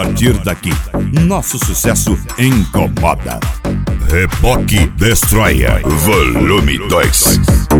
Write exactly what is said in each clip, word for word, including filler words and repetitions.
partir daqui, nosso sucesso incomoda. Reboque Destroyer, volume dois.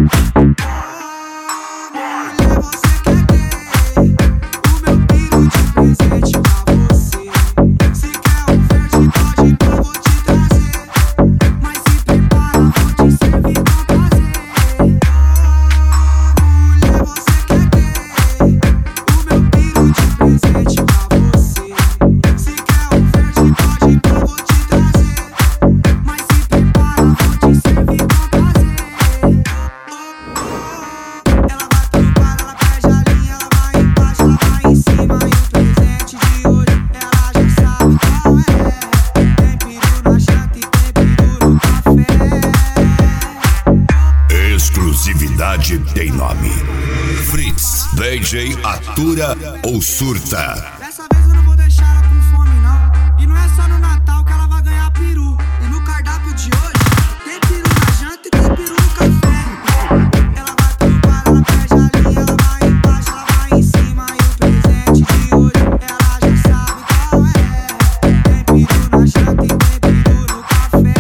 Exclusividade tem nome. Fritz, D J atura ou surta. Dessa vez eu não vou deixar ela com fome não. E não é só no Natal que ela vai ganhar peru. E no cardápio de hoje tem peru na janta e tem peru no café. Ela vai trombar, ela perde a linha, ela vai embaixo, ela vai em cima. E o presente de hoje ela já sabe qual é. Tem peru na janta e tem peru no café.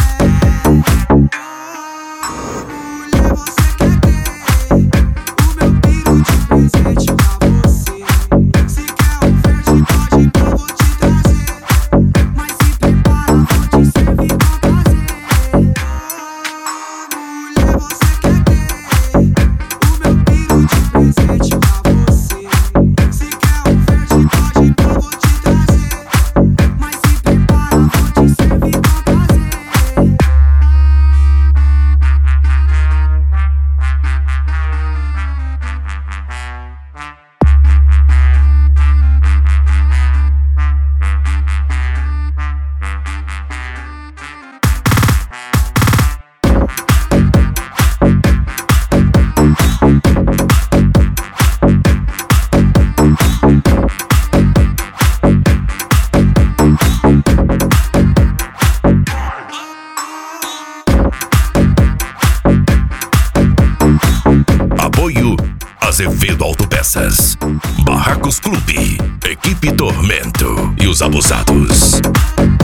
Você quer ter o meu peru de presente pra você. Se quer um verde, pode que eu vou te trazer. Mas se prepara, vou te servir com prazer. Mulher, você quer ter o meu peru de presente pra você. Se quer um verde, pode que eu vou te trazer. Mas se prepara, vou te servir com prazer. Apoio Azevedo Autopeças, Barracos Clube, Equipe Tormento e os Abusados.